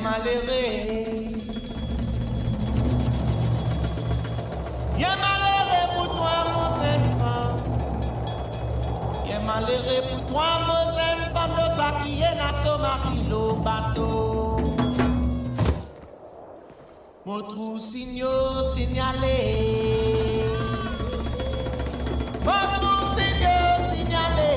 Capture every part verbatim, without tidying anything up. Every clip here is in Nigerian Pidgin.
malheureux. Y'a malheureux pour toi, mon enfant. Y'a malheureux pour toi, mon enfant. De ça qui est dans son mari, le bateau. Mon trou signaux signalé. Mon trou signaux signalé.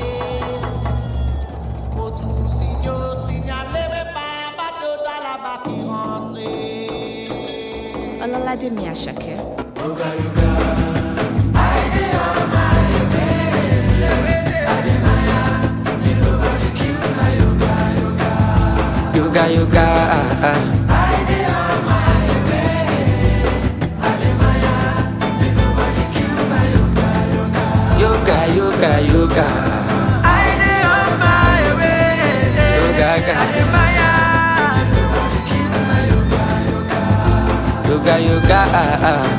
Mon trou signaux signalé. Mais pas bateau dans la bas qui rentre. Ololade Miyashake. Yoga yoga, I dey on my way. Ademaya, may nobody kill my yoga yoga. Yoga yoga, ah ah. I dey on my way. Ademaya, may nobody kill my yoga yoga. Yoga yoga yoga. I dey on my way. Yoga yoga. Ademaya, may nobody kill my yoga yoga. Yoga yoga, ah ah.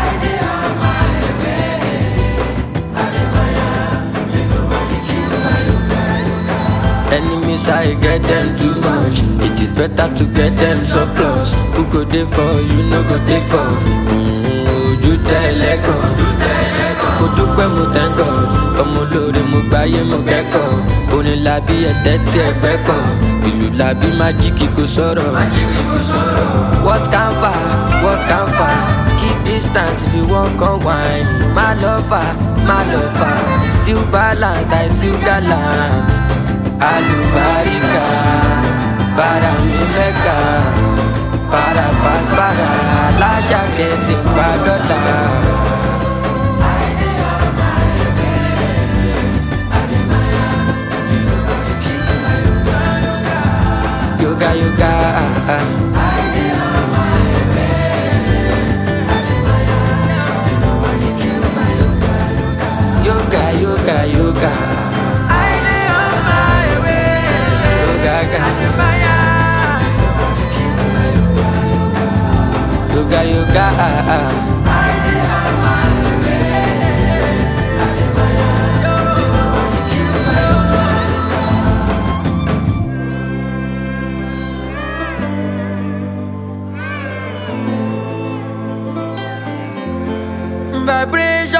Enemies, I get them too much. It is better to get them so close. Who go there for you, no go take off. Mm, you tell echo. Mo dúpẹ́ mo thank God. Ọmọ olóore mo gbáyé mo kẹ́kọ̀ọ́. Orin làbí ẹ̀tẹ́ tí ẹgbẹ́ kọ̀. Ìlú làbí májíkì kò sọ̀rọ̀. What can far? What can far? Keep distance if you wan come wine. My lover, my lover. Still balanced, I still gallant. Alubarika, para mi meca, para paz, para la jaqueta, para dólar. Yoga, yoga, ah, ah. Yoga, yoga, yoga. Yoga, yoga, ah, ah. Vibration